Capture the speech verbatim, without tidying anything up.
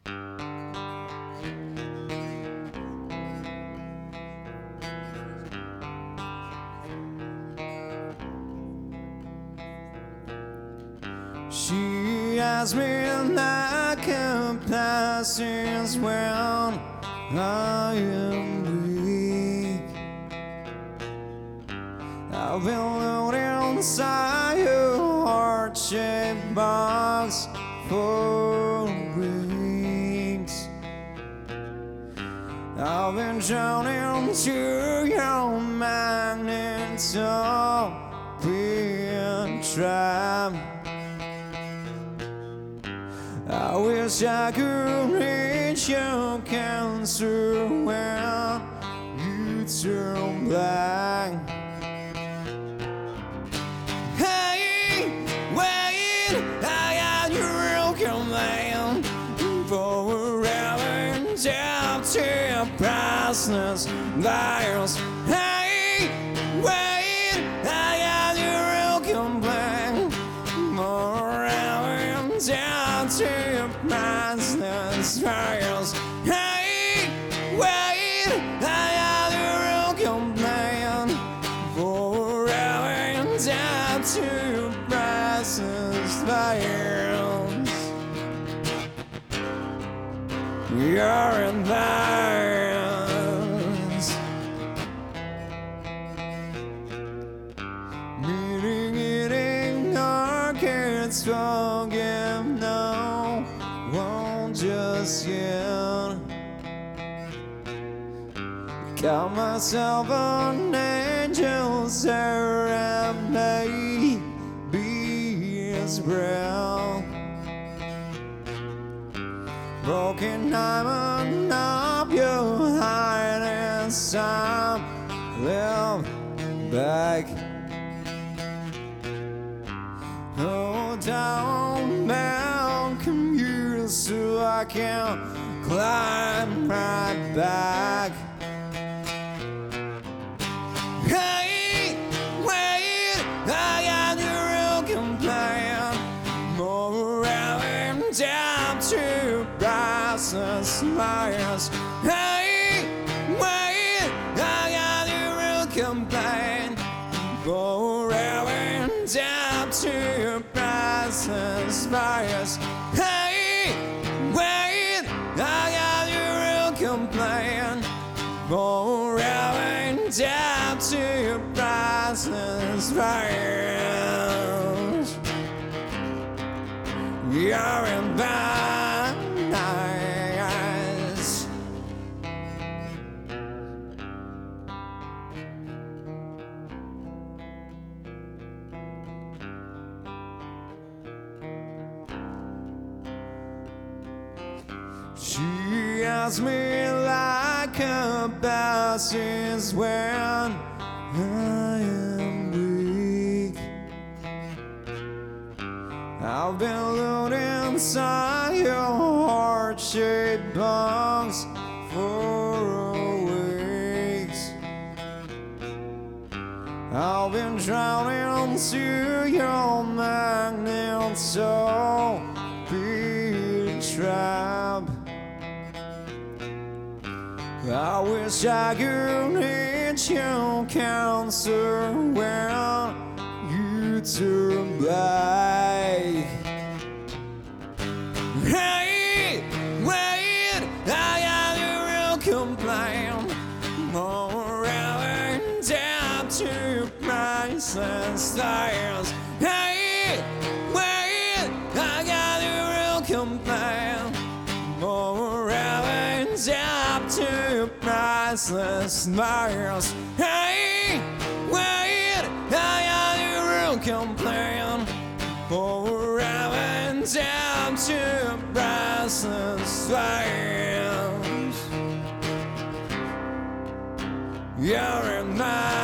She asked me like a passage when I am weak. I've been loaded inside your heart-shaped box for weeks. I've been drowning to your magnet, so being trapped. I wish I could reach your cancer when you turn black. Hey, wait, I got your command forever down to your priceless virus. Hey, wait, I got your command forever down to your priceless virus. Hey, wait, I got your command forever down to your priceless virus. You're in virus. Meeting, eating, our kids forgive, no, won't just yet. Got myself an angel, Sarah, baby is brown. Broken diamond up your hiding some live back. Hold down Mount Commuter so I can climb right back. Hey, wait, I got your complaint. More around down to priceless virus. Hey, wait, I got your complaint. More around down to priceless virus. Hey, wait, I got your complaint. More around down to priceless virus. You're in paradise. She asked me like a passage when I am weak. I've been loaded inside your heart-shaped box for weeks. I've been drowning into your magnet, so be trapped. I wish I could reach your cancer when you turn black. Hey, wait, I got your complaint. More around down to priceless stars. Hey, wait, I got your complaint. More around down to priceless stars. Hey, wait, I got your complaint. Forever down to priceless stars. You're in my